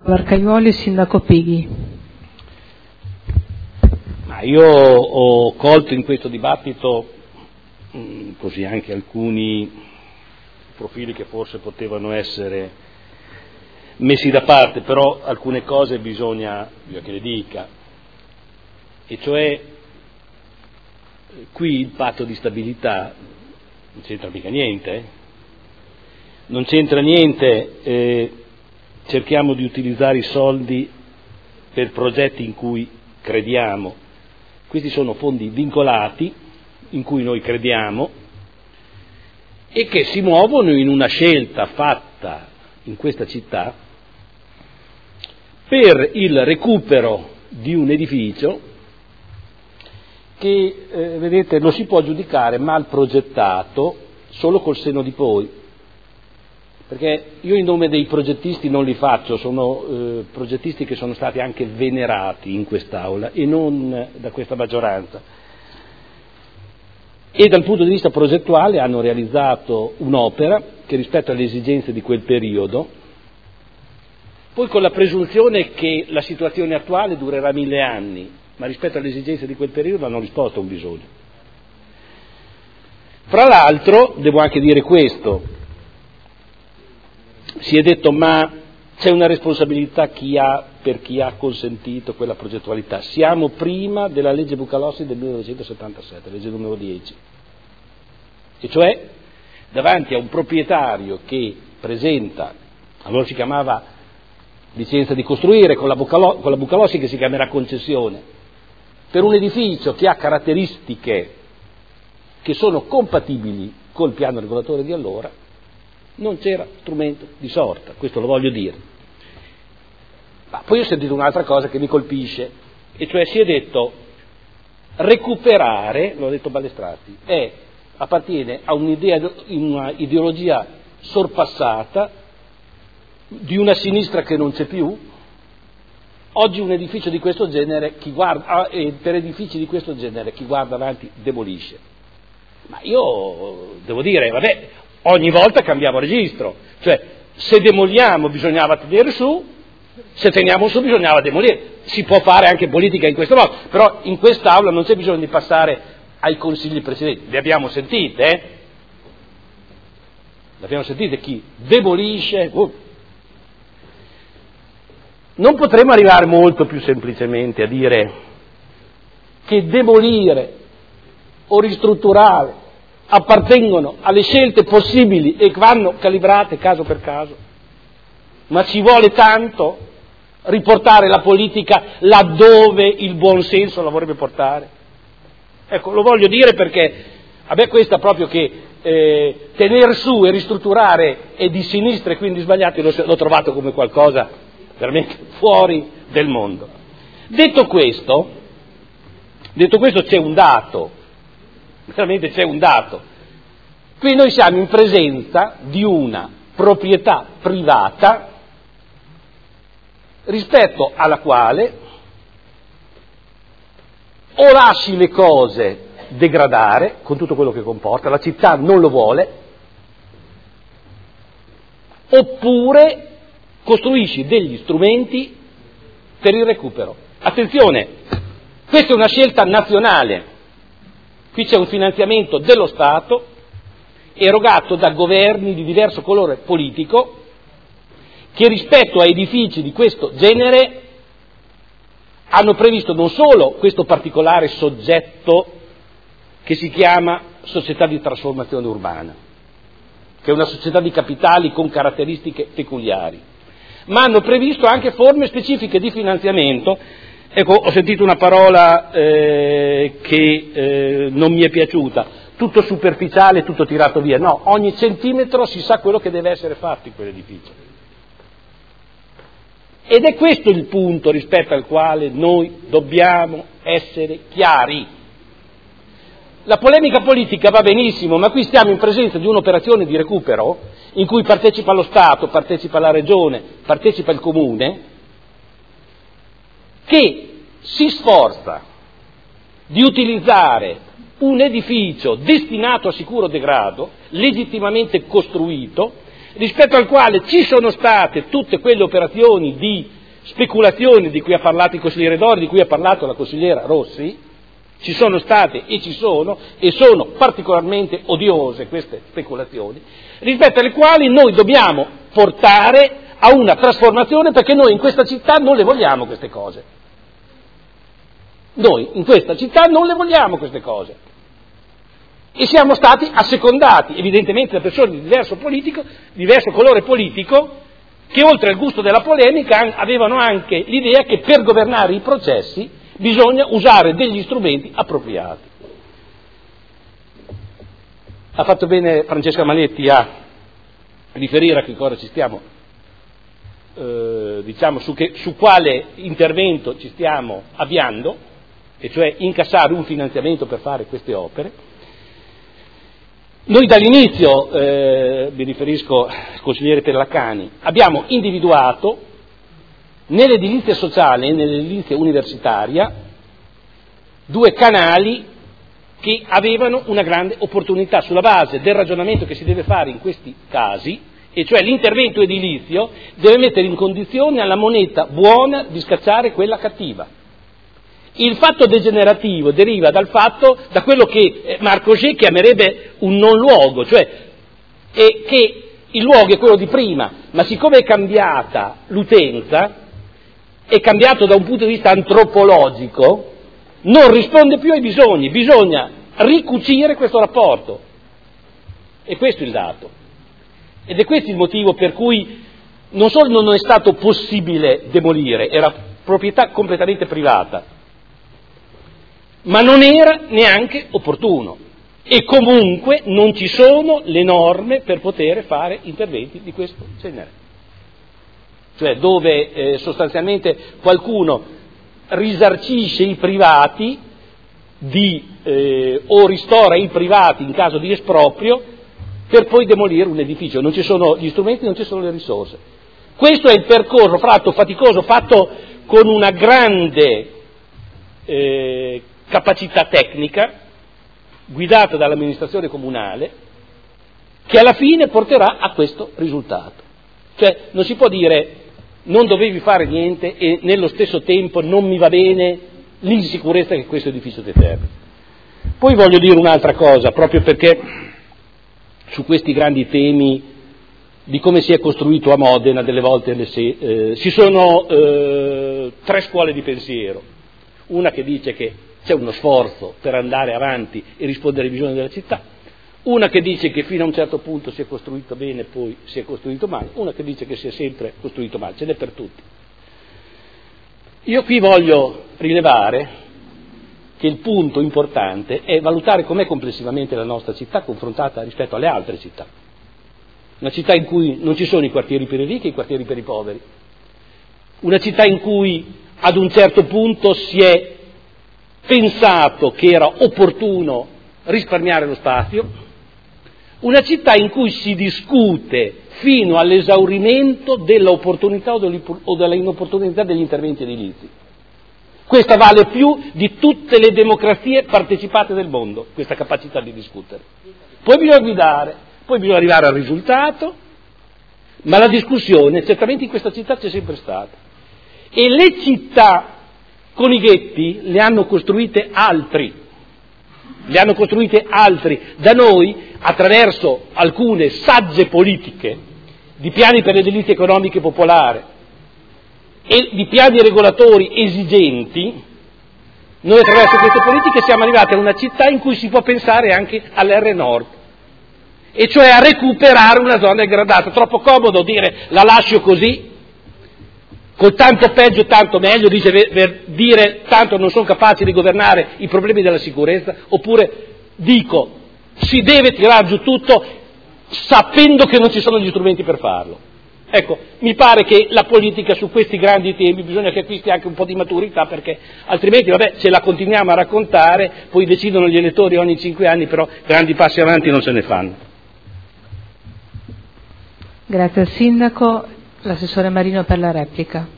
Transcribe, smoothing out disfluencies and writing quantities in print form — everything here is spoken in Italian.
Varcaiuoli, sindaco Pighi. Ma io ho colto in questo dibattito così anche alcuni profili che forse potevano essere messi da parte, però alcune cose bisogna che le dica, e cioè qui il patto di stabilità non c'entra mica niente, non c'entra niente, cerchiamo di utilizzare i soldi per progetti in cui crediamo, questi sono fondi vincolati in cui noi crediamo e che si muovono in una scelta fatta in questa città per il recupero di un edificio che, vedete, lo si può giudicare mal progettato solo col senno di poi, perché io in nome dei progettisti non li faccio, sono progettisti che sono stati anche venerati in quest'Aula e non da questa maggioranza, e dal punto di vista progettuale hanno realizzato un'opera che rispetto alle esigenze di quel periodo, poi con la presunzione che la situazione attuale durerà 1000 anni, ma rispetto alle esigenze di quel periodo hanno risposto a un bisogno. Fra l'altro, devo anche dire questo, si è detto ma c'è una responsabilità per chi ha consentito quella progettualità. Siamo prima della legge Bucalossi del 1977, legge numero 10, e cioè davanti a un proprietario che presenta, allora si chiamava licenza di costruire, con la Bucalossi che si chiamerà concessione, per un edificio che ha caratteristiche che sono compatibili col piano regolatore di allora, non c'era strumento di sorta, questo lo voglio dire. Ma poi ho sentito un'altra cosa che mi colpisce, e cioè si è detto recuperare, l'ho detto Ballestrati, appartiene a una ideologia sorpassata di una sinistra che non c'è più. Oggi un edificio di questo genere, per edifici di questo genere chi guarda avanti demolisce. Ma io devo dire, vabbè, ogni volta cambiamo registro, cioè se demoliamo bisognava tenere su, se teniamo su bisognava demolire. Si può fare anche politica in questo modo, però in quest'Aula non c'è bisogno di passare ai consigli precedenti, le abbiamo sentite, l'abbiamo sentite chi demolisce. Non potremmo arrivare molto più semplicemente a dire che demolire o ristrutturare appartengono alle scelte possibili e che vanno calibrate caso per caso, ma ci vuole tanto riportare la politica laddove il buon senso la vorrebbe portare. Ecco, lo voglio dire perché a me questa proprio che tenere su e ristrutturare è di sinistra e quindi sbagliato, l'ho trovato come qualcosa veramente fuori del mondo. Detto questo c'è un dato, veramente c'è un dato. Qui noi siamo in presenza di una proprietà privata rispetto alla quale o lasci le cose degradare, con tutto quello che comporta, la città non lo vuole, oppure costruisci degli strumenti per il recupero. Attenzione, questa è una scelta nazionale, qui c'è un finanziamento dello Stato erogato da governi di diverso colore politico che rispetto a edifici di questo genere hanno previsto non solo questo particolare soggetto che si chiama società di trasformazione urbana, che è una società di capitali con caratteristiche peculiari, ma hanno previsto anche forme specifiche di finanziamento. Ecco, ho sentito una parola che non mi è piaciuta, tutto superficiale, tutto tirato via. No, ogni centimetro si sa quello che deve essere fatto in quell'edificio. Ed è questo il punto rispetto al quale noi dobbiamo essere chiari. La polemica politica va benissimo, ma qui stiamo in presenza di un'operazione di recupero in cui partecipa lo Stato, partecipa la Regione, partecipa il Comune, che si sforza di utilizzare un edificio destinato a sicuro degrado, legittimamente costruito, rispetto al quale ci sono state tutte quelle operazioni di speculazioni di cui ha parlato il consigliere Dori, di cui ha parlato la consigliera Rossi, ci sono state e ci sono, e sono particolarmente odiose queste speculazioni, rispetto alle quali noi dobbiamo portare a una trasformazione, perché noi in questa città non le vogliamo queste cose. Noi in questa città non le vogliamo queste cose. E siamo stati assecondati, evidentemente, da persone di diverso colore politico, che oltre al gusto della polemica avevano anche l'idea che per governare i processi bisogna usare degli strumenti appropriati. Ha fatto bene Francesca Maletti a riferire a che cosa ci stiamo, su quale intervento ci stiamo avviando, e cioè incassare un finanziamento per fare queste opere. Noi dall'inizio, mi riferisco al consigliere Pellacani, abbiamo individuato nell'edilizia sociale e nell'edilizia universitaria due canali che avevano una grande opportunità sulla base del ragionamento che si deve fare in questi casi, e cioè l'intervento edilizio deve mettere in condizione alla moneta buona di scacciare quella cattiva. Il fatto degenerativo deriva da quello che Marc Augé chiamerebbe un non luogo, cioè che il luogo è quello di prima, ma siccome è cambiata l'utenza, è cambiato da un punto di vista antropologico, non risponde più ai bisogni, bisogna ricucire questo rapporto. E questo è il dato. Ed è questo il motivo per cui non solo non è stato possibile demolire, era proprietà completamente privata, ma non era neanche opportuno, e comunque non ci sono le norme per poter fare interventi di questo genere, cioè dove sostanzialmente qualcuno risarcisce i privati o ristora i privati in caso di esproprio per poi demolire un edificio. Non ci sono gli strumenti, non ci sono le risorse. Questo è il percorso faticoso, fatto con una grande capacità tecnica, guidata dall'amministrazione comunale, che alla fine porterà a questo risultato. Cioè non si può dire non dovevi fare niente e nello stesso tempo non mi va bene l'insicurezza che questo edificio determina. Poi voglio dire un'altra cosa, proprio perché su questi grandi temi di come si è costruito a Modena delle volte ci sono tre scuole di pensiero. Una che dice che c'è uno sforzo per andare avanti e rispondere ai bisogni della città, una che dice che fino a un certo punto si è costruito bene, poi si è costruito male, una che dice che si è sempre costruito male, ce n'è per tutti. Io qui voglio rilevare che il punto importante è valutare com'è complessivamente la nostra città confrontata rispetto alle altre città. Una città in cui non ci sono i quartieri per i ricchi e i quartieri per i poveri, una città in cui ad un certo punto si è pensato che era opportuno risparmiare lo spazio, una città in cui si discute fino all'esaurimento dell'opportunità o della inopportunità degli interventi edilizi. Questa vale più di tutte le democrazie partecipate del mondo, questa capacità di discutere. Poi bisogna guidare, poi bisogna arrivare al risultato, ma la discussione certamente in questa città c'è sempre stata. E le città con i ghetti le hanno costruite altri. Da noi, attraverso alcune sagge politiche di piani per l'edilizia economica e popolare e di piani regolatori esigenti, noi attraverso queste politiche siamo arrivati a una città in cui si può pensare anche all'R Nord, e cioè a recuperare una zona degradata. Troppo comodo dire la lascio così, col tanto peggio tanto meglio, dire tanto non sono capaci di governare i problemi della sicurezza, oppure dico si deve tirar giù tutto sapendo che non ci sono gli strumenti per farlo. Ecco, mi pare che la politica su questi grandi temi bisogna che acquisti anche un po' di maturità, perché altrimenti ce la continuiamo a raccontare, poi decidono gli elettori ogni 5 anni, però grandi passi avanti non se ne fanno. Grazie al Sindaco. L'assessore Marino per la replica.